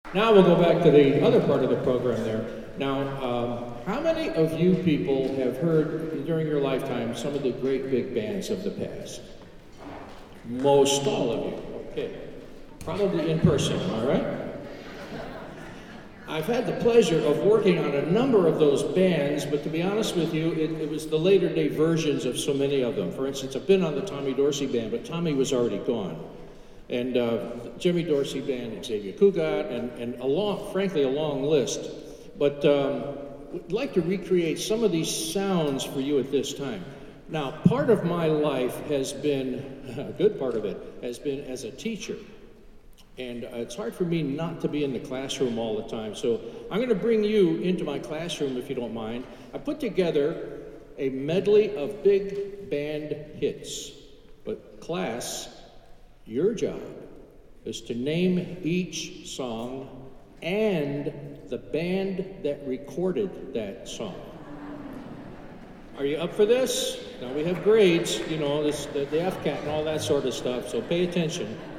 Now we'll go back to the other part of the program there. Now, how many of you people have heard during your lifetime some of the great big bands of the past? Most all of you. Okay. Probably in person, all right? I've had the pleasure of working on a number of those bands, but to be honest with you, it was the later day versions of so many of them. For instance, I've been on the Tommy Dorsey band, but Tommy was already gone. And Jimmy Dorsey band, Xavier Cugat, and frankly, a long list. But would like to recreate some of these sounds for you at this time. Now, part of my life has been, a good part of it, has been as a teacher. And it's hard for me not to be in the classroom all the time. So I'm going to bring you into my classroom, if you don't mind. I put together a medley of big band hits. But class, your job is to name each song and the band that recorded that song. Are you up for this? Now we have grades, you know, the FCAT and all that sort of stuff, so pay attention.